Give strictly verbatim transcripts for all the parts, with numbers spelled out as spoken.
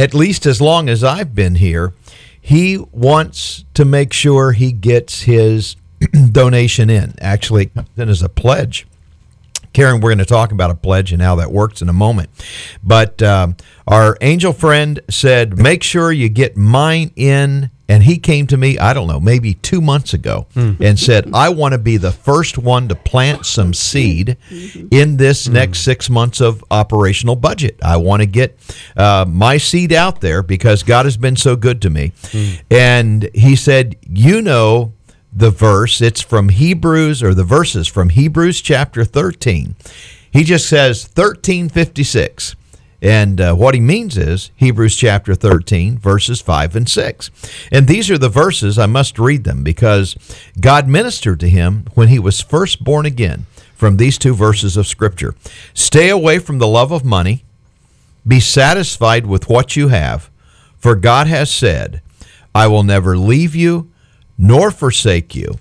at least as long as I've been here, he wants to make sure he gets his donation in. Actually, then as a pledge. Karen, we're going to talk about a pledge and how that works in a moment. But um, our angel friend said, make sure you get mine in. And he came to me, I don't know, maybe two months ago mm. and said, I want to be the first one to plant some seed in this mm. next six months of operational budget. I want to get uh, my seed out there because God has been so good to me. Mm. And he said, you know the verse, it's from Hebrews, or the verses from Hebrews chapter thirteen. He just says thirteen fifty-six. And uh, what he means is Hebrews chapter thirteen, verses five and six. And these are the verses, I must read them, because God ministered to him when he was first born again from these two verses of Scripture. Stay away from the love of money. Be satisfied with what you have, for God has said, I will never leave you nor forsake you.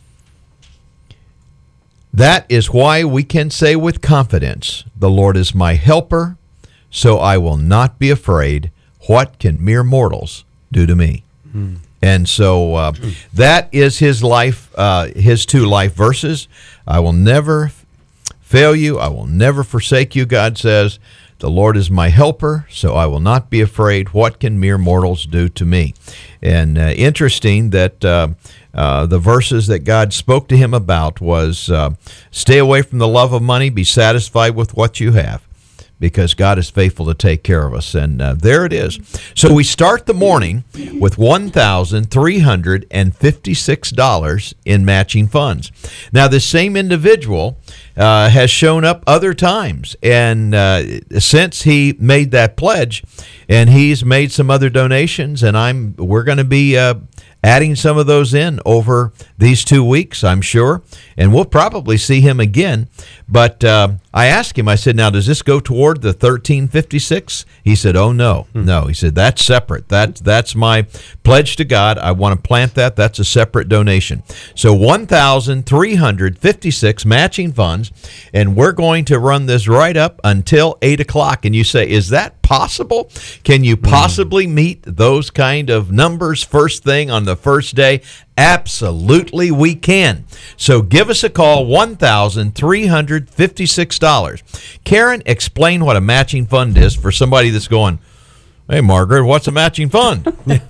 That is why we can say with confidence, the Lord is my helper, so I will not be afraid. What can mere mortals do to me? Hmm. And so uh, that is his life, uh, his two life verses. I will never fail you. I will never forsake you, God says. The Lord is my helper, so I will not be afraid. What can mere mortals do to me? And uh, interesting that uh, uh, the verses that God spoke to him about was uh, stay away from the love of money, be satisfied with what you have, because God is faithful to take care of us. And uh, there it is. So we start the morning with one thousand three hundred fifty-six dollars in matching funds. Now, this same individual uh, has shown up other times. And uh, since he made that pledge, and he's made some other donations, and I'm we're going to be uh, adding some of those in over these two weeks, I'm sure. And we'll probably see him again. But uh, I asked him, I said, now, does this go toward the thirteen fifty-six? He said, oh, no, hmm. no. He said, that's separate. That, that's my pledge to God. I want to plant that. That's a separate donation. So one thousand three hundred fifty-six matching funds, and we're going to run this right up until eight o'clock. And you say, is that possible? Can you possibly mm. meet those kind of numbers first thing on the first day? Absolutely, we can. So give us a call, one thousand three hundred fifty-six dollars. Karen, explain what a matching fund is for somebody that's going, hey, Margaret, what's a matching fund?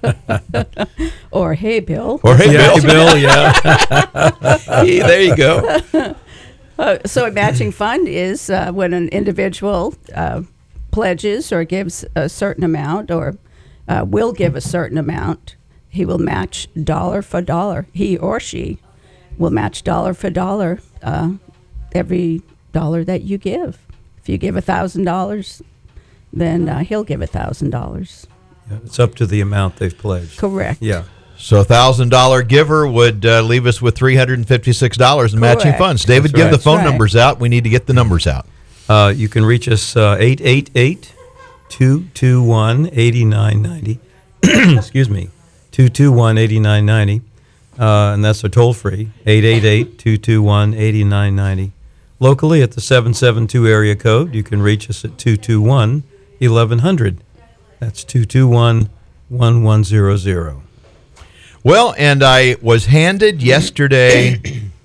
Or, hey, Bill. Or, hey, yeah, Bill. Bill, yeah. Hey, there you go. Uh, so a matching fund is uh, when an individual uh, pledges or gives a certain amount, or uh, will give a certain amount. He will match dollar for dollar. He or she will match dollar for dollar uh, every dollar that you give. If you give one thousand dollars, then uh, he'll give one thousand dollars. Yeah, it's up to the amount they've pledged. Correct. Yeah. So a one thousand dollars giver would uh, leave us with three hundred fifty-six dollars in Correct. matching funds. David, That's give right. the phone That's right. numbers out. We need to get the numbers out. Uh, you can reach us uh, eight eight eight, two two one, eight nine nine zero. Excuse me, two two one, eight nine nine zero. Uh, and that's a toll-free, eight eight eight, two two one, eight nine nine zero. Locally at the seven seven two area code, you can reach us at two two one, eleven hundred. That's two two one, one one zero zero. Well, and I was handed yesterday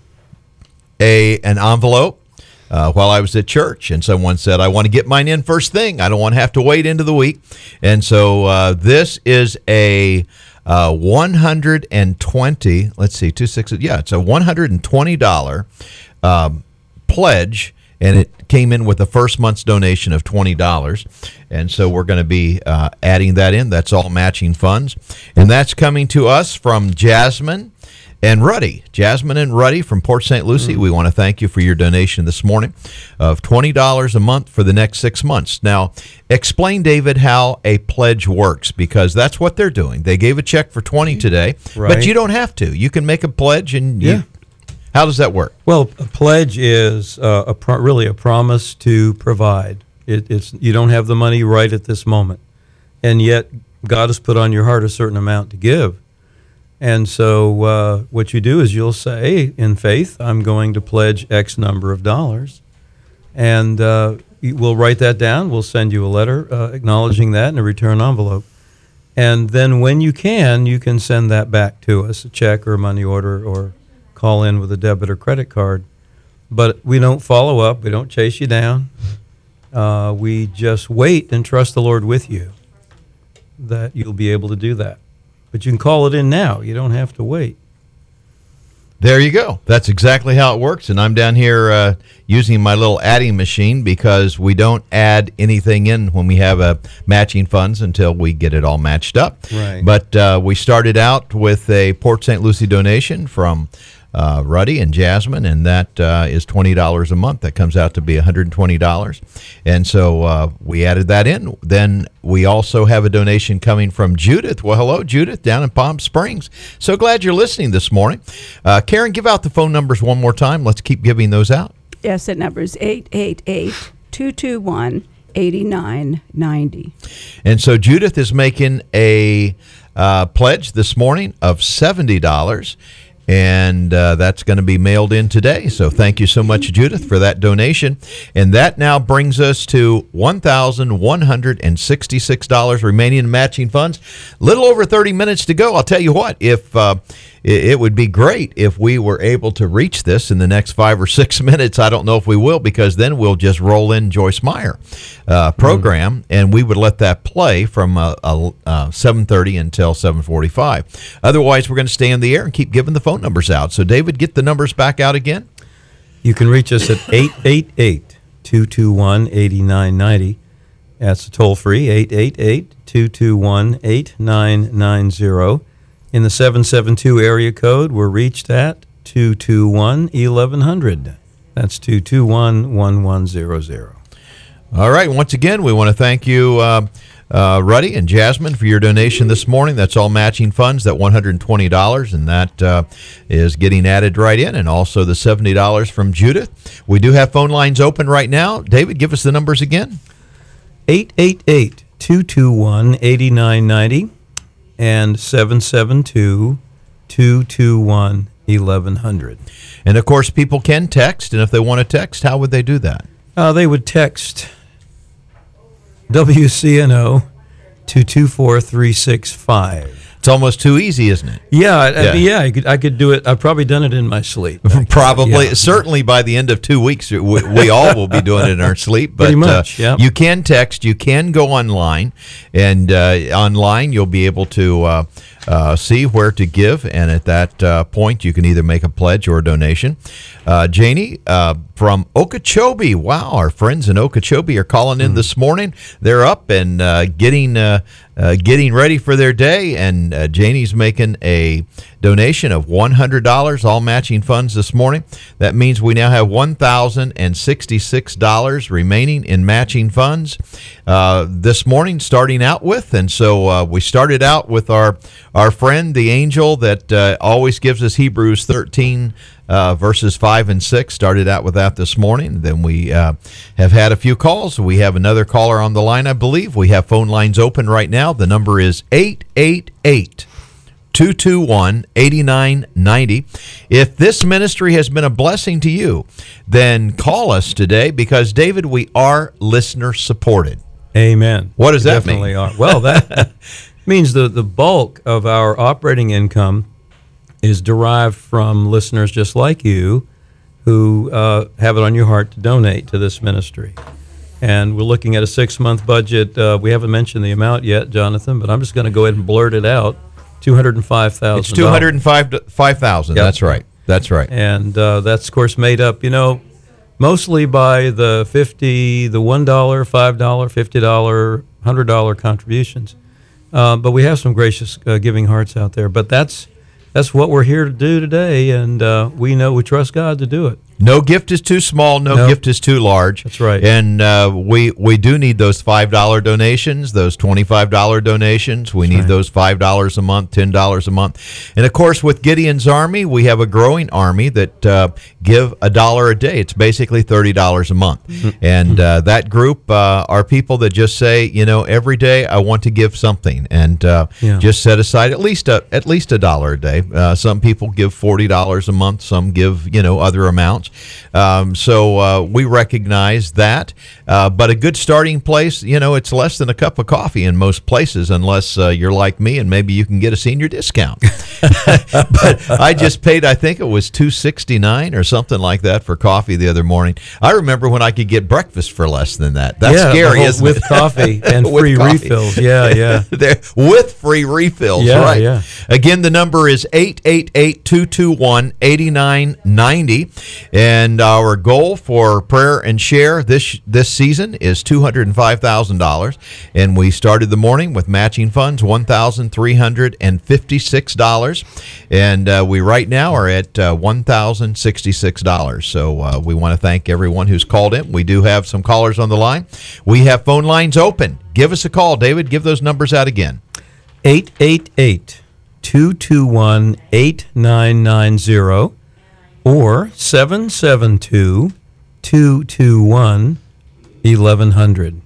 a an envelope uh, while I was at church, and someone said, I want to get mine in first thing. I don't want to have to wait into the week. And so uh, this is a uh, one hundred twenty, let's see, two six, yeah, it's a one hundred twenty dollars um, pledge, and it came in with a first month's donation of twenty dollars. And so we're going to be uh, adding that in. That's all matching funds. And that's coming to us from Jasmine and Ruddy. Jasmine and Ruddy from Port Saint Lucie, mm. we want to thank you for your donation this morning of twenty dollars a month for the next six months. Now, explain, David, how a pledge works, because that's what they're doing. They gave a check for twenty dollars today, right. but you don't have to. You can make a pledge, and you, yeah. How does that work? Well, a pledge is uh, a pro- really a promise to provide. It, it's you don't have the money right at this moment, and yet God has put on your heart a certain amount to give. And so uh, what you do is you'll say, in faith, I'm going to pledge X number of dollars. And, uh, we'll write that down. We'll send you a letter uh, acknowledging that in a return envelope. And then when you can, you can send that back to us, a check or a money order, or call in with a debit or credit card. But we don't follow up. We don't chase you down. Uh, we just wait and trust the Lord with you that you'll be able to do that. But you can call it in now. You don't have to wait. There you go. That's exactly how it works. And I'm down here uh, using my little adding machine because we don't add anything in when we have uh, matching funds until we get it all matched up. Right. But uh, we started out with a Port Saint Lucie donation from uh, Ruddy and Jasmine, and that uh, is twenty dollars a month. That comes out to be one hundred twenty dollars. And so uh, we added that in. Then we also have a donation coming from Judith. Well, hello, Judith, down in Palm Springs. So glad you're listening this morning. Uh, Karen, give out the phone numbers one more time. Let's keep giving those out. Yes, that number is eight eight eight, two two one, eight nine nine zero. And so Judith is making a uh, pledge this morning of seventy dollars. And uh, that's going to be mailed in today. So thank you so much, Judith, for that donation. And that now brings us to one thousand one hundred sixty-six dollars remaining in matching funds. Little over thirty minutes to go. I'll tell you what, if uh, it would be great if we were able to reach this in the next five or six minutes. I don't know if we will, because then we'll just roll in Joyce Meyer uh, program, mm-hmm. and we would let that play from uh, uh, seven thirty until seven forty-five. Otherwise, we're going to stay in the air and keep giving the phone numbers out. So, David, get the numbers back out again. You can reach us at eight eight eight, two two one, eight nine nine zero. That's toll free, eight eight eight, two two one, eight nine nine zero. In the seven seven two area code, we're reached at two two one, eleven hundred. That's two two one, one one zero zero. All right. Once again, we want to thank you, uh, uh, Ruddy and Jasmine, for your donation this morning. That's all matching funds, that one hundred twenty dollars, and that uh, is getting added right in, and also the seventy dollars from Judith. We do have phone lines open right now. David, give us the numbers again. eight eight eight, two two one, eight nine nine zero and seven seven two, two two one, eleven hundred. And, of course, people can text, and if they want to text, how would they do that? Uh, they would text W C N O to two four three six five. It's almost too easy, isn't it? Yeah, I, yeah. I, yeah I, could, I could do it. I've probably done it in my sleep. Probably. Yeah. Certainly by the end of two weeks, we, we all will be doing it in our sleep. But Pretty much, uh, yeah. You can text. You can go online. And uh, online, you'll be able to uh, uh, see where to give. And at that uh, point, you can either make a pledge or a donation. Uh, Janie uh, from Okeechobee. Wow, our friends in Okeechobee are calling in mm. this morning. They're up and uh, getting uh, uh, getting ready for their day. And uh, Janie's making a donation of one hundred dollars, all matching funds this morning. That means we now have one thousand sixty-six dollars remaining in matching funds uh, this morning, starting out with. And so uh, we started out with our, our friend, the angel that uh, always gives us Hebrews thirteen, Uh, verses five and six. Started out with that this morning. Then we uh, have had a few calls. We have another caller on the line, I believe. We have phone lines open right now. The number is eight eight eight, two two one, eight nine nine zero. If this ministry has been a blessing to you, then call us today because, David, we are listener supported. Amen. What does We that definitely mean? Are. Well, that means the, the bulk of our operating income is derived from listeners just like you who uh, have it on your heart to donate to this ministry. And we're looking at a six-month budget. Uh, we haven't mentioned the amount yet, Jonathan, but I'm just going to go ahead and blurt it out, two hundred five thousand dollars. It's two hundred five thousand dollars. Yep. That's right. That's right. And uh, that's, of course, made up, you know, mostly by the fifty, the one dollar, five dollar, fifty dollar, one hundred dollar contributions. Uh, but we have some gracious uh, giving hearts out there. But that's That's what we're here to do today, and uh, we know we trust God to do it. No gift is too small. No nope. gift is too large. That's right. And uh, we we do need those five dollar donations, those twenty-five dollar donations. We That's need right. those five dollars a month, ten dollars a month. And, of course, with Gideon's Army, we have a growing army that uh, give a dollar a day. It's basically thirty dollars a month. Mm-hmm. And uh, that group uh, are people that just say, you know, every day I want to give something. And uh, Yeah. just set aside at least a, at least a dollar a day. Uh, some people give forty dollars a month. Some give, you know, other amounts. pounds. Um, so uh, we recognize that. Uh, but a good starting place, you know, it's less than a cup of coffee in most places, unless uh, you're like me and maybe you can get a senior discount. But I just paid, I think it was two sixty-nine or something like that for coffee the other morning. I remember when I could get breakfast for less than that. That's yeah, scary, whole, isn't with it? coffee and With free coffee. refills. Yeah, yeah. There, with free refills, Yeah, right. yeah. Again, the number is eight eight eight, two two one, eight nine nine zero. And our goal for prayer and share this this season is two hundred five thousand dollars. And we started the morning with matching funds, one thousand three hundred fifty-six dollars. And uh, we right now are at uh, one thousand sixty-six dollars. So uh, we want to thank everyone who's called in. We do have some callers on the line. We have phone lines open. Give us a call, David. Give those numbers out again. eight eight eight, two two one, eight nine nine zero or seven seven two, two two one, eleven hundred.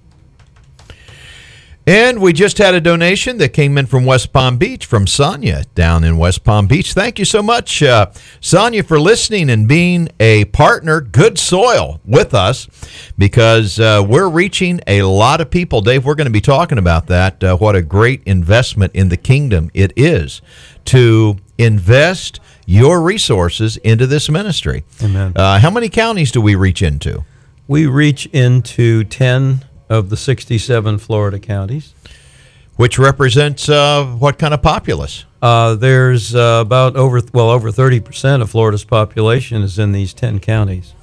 And we just had a donation that came in from West Palm Beach, from Sonia down in West Palm Beach. Thank you so much, uh, Sonia, for listening and being a partner, good soil, with us, because uh, we're reaching a lot of people. Dave, we're going to be talking about that, uh, what a great investment in the kingdom it is to invest your resources into this ministry. Amen. Uh, how many counties do we reach into? We reach into ten of the sixty-seven Florida counties. Which represents uh, what kind of populace? Uh, there's uh, about over, well, over thirty percent of Florida's population is in these ten counties.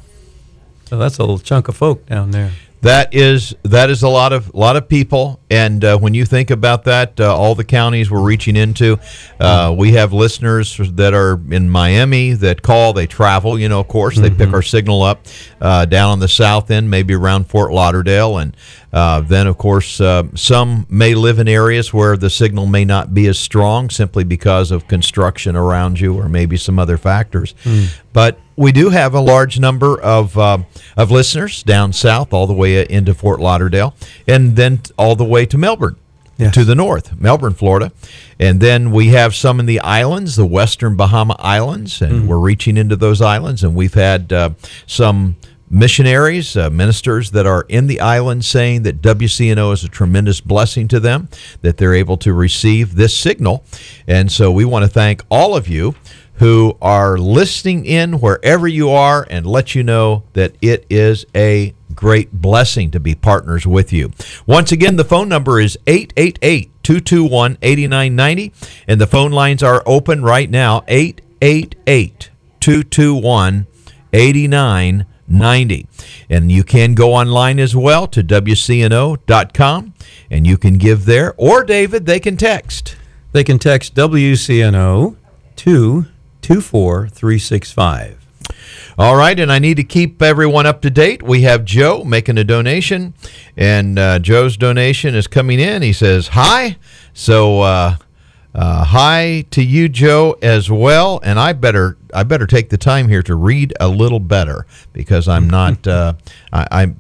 So that's a little chunk of folk down there. That is that is a lot of lot of people, and uh, when you think about that, uh, all the counties we're reaching into, uh, we have listeners that are in Miami that call. They travel, you know. Of course, they mm-hmm. pick our signal up uh, down on the south end, maybe around Fort Lauderdale, and uh, then of course uh, some may live in areas where the signal may not be as strong, simply because of construction around you, or maybe some other factors. Mm. But we do have a large number of uh, of listeners down south, all the way into Fort Lauderdale, and then all the way to Melbourne, yes. to the north, Melbourne, Florida. And then we have some in the islands, the Western Bahama Islands, and mm. we're reaching into those islands. And we've had uh, some missionaries, uh, ministers that are in the islands saying that W C N O is a tremendous blessing to them, that they're able to receive this signal. And so we want to thank all of you who are listening in wherever you are, and let you know that it is a great blessing to be partners with you. Once again, the phone number is eight eight eight, two two one, eight nine nine zero, and the phone lines are open right now, eight eight eight, two two one, eight nine nine zero. And you can go online as well to W C N O dot com, and you can give there, or David, they can text. They can text W C N O to two four three six five. All right, and I need to keep everyone up to date. We have Joe making a donation, and uh, Joe's donation is coming in. He says, hi. So uh, uh, hi to you, Joe, as well. And I better I better take the time here to read a little better, because I'm not uh, I, I'm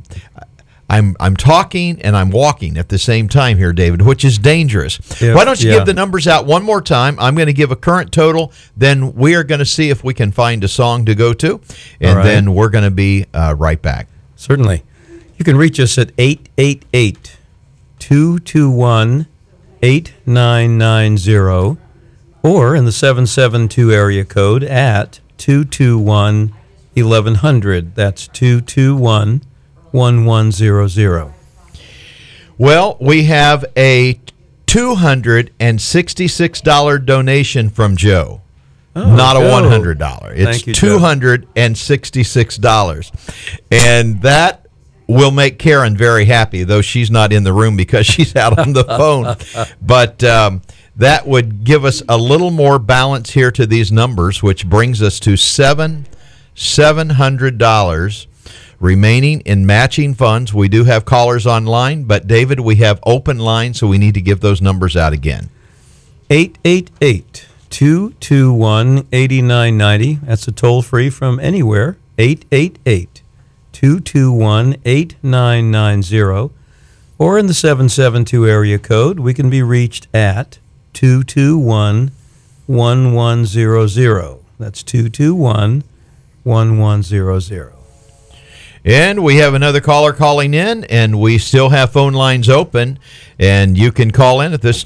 I'm I'm talking and I'm walking at the same time here, David, which is dangerous. Yeah, Why don't you yeah. give the numbers out one more time? I'm going to give a current total. Then we are going to see if we can find a song to go to, and right. then we're going to be uh, right back. Certainly. You can reach us at eight eight eight, two two one, eight nine nine zero or in the seven seven two area code at two two one, eleven hundred. That's two two one, one one zero zero. Well, we have a two hundred sixty-six dollars donation from Joe. Oh, Not a one hundred dollars. It's you, two hundred sixty-six dollars. And that will make Karen very happy, though she's not in the room because she's out on the phone. But um, that would give us a little more balance here to these numbers, which brings us to seven seven hundred dollars remaining in matching funds. We do have callers online, but David, we have open lines, so we need to give those numbers out again. eight eight eight, two two one, eight nine nine zero. That's a toll free from anywhere. eight eight eight, two two one, eight nine nine zero. Or in the seven seven two area code, we can be reached at two two one, one one zero zero. That's two two one, one one zero zero. And we have another caller calling in, and we still have phone lines open, and you can call in at this